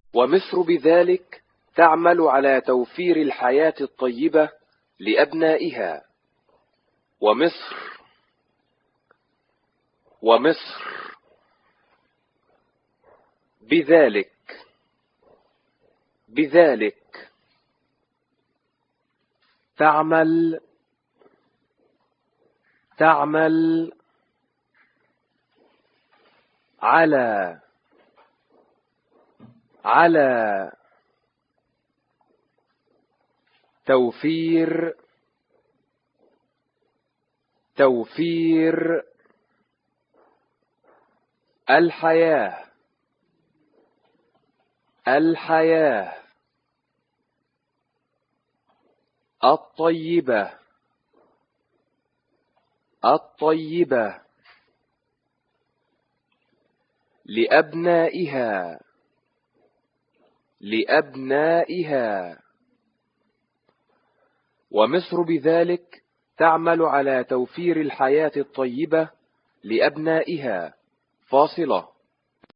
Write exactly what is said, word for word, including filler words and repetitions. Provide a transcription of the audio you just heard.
ومصر بذلك تعمل على توفير الحياة الطيبة لأبنائها. ومصر ومصر بذلك بذلك تعمل تعمل على على توفير توفير الحياة الحياة الطيبة الطيبة لأبنائها لأبنائها. ومصر بذلك تعمل على توفير الحياة الطيبة لأبنائها. فاصلة.